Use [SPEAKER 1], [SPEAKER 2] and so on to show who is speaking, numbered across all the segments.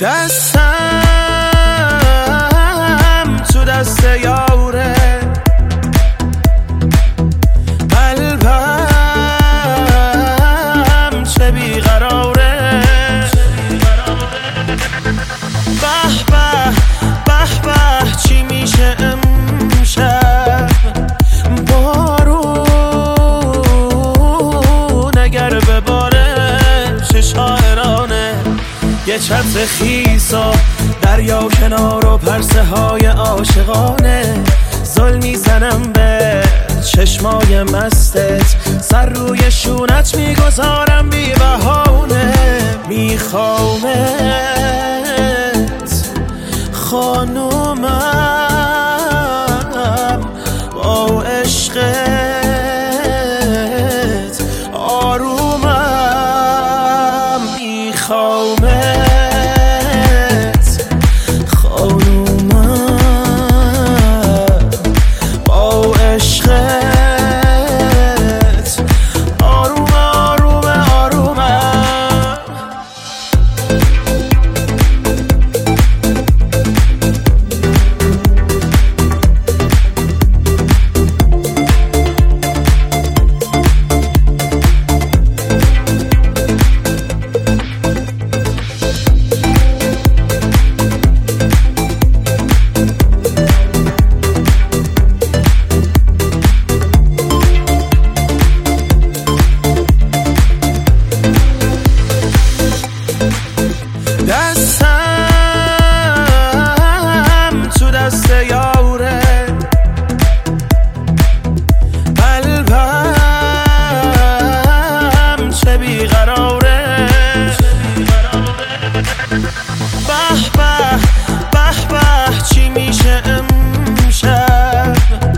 [SPEAKER 1] دستم تو دست یاره، قلبم چه بیقراره. به به به به چی میشه امشب؟ بارون اگر بباره چه شاعرانه. یه چتر خیس و دریا کنار و پرسه های عاشقانه. زل میزنم به چشمای مستت، سر روی شونت میگذارم بی بهانه. میخوامت خانومم، با عشقت آرومم. میخوامت خانومم، با عشقت آروم آروم آرومم. دستم تو دست یاره، قلبم چه بیقراره. به به به به چی میشه امشب؟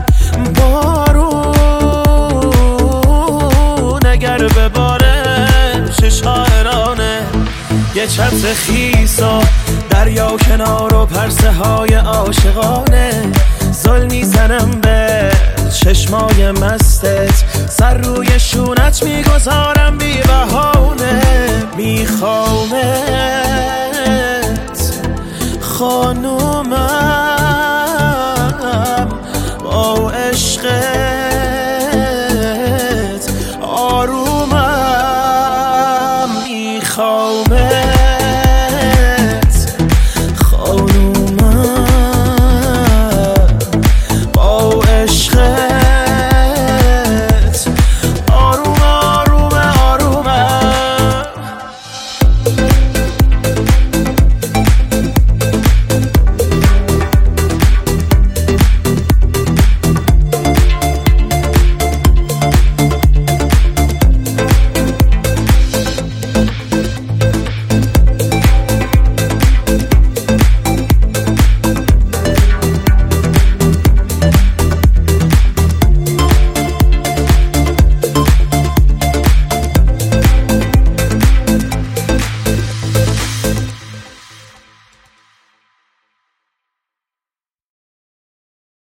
[SPEAKER 1] بارون اگر بباره چه شاعرانه. یه چتر خیس و دریا کنار و پرسه های عاشقانه. زل میزنم به چشمای مستت، سر روی شونت میگذارم بی بهانه. میخوامت خانومم، با عشقت آرومم. میخوامت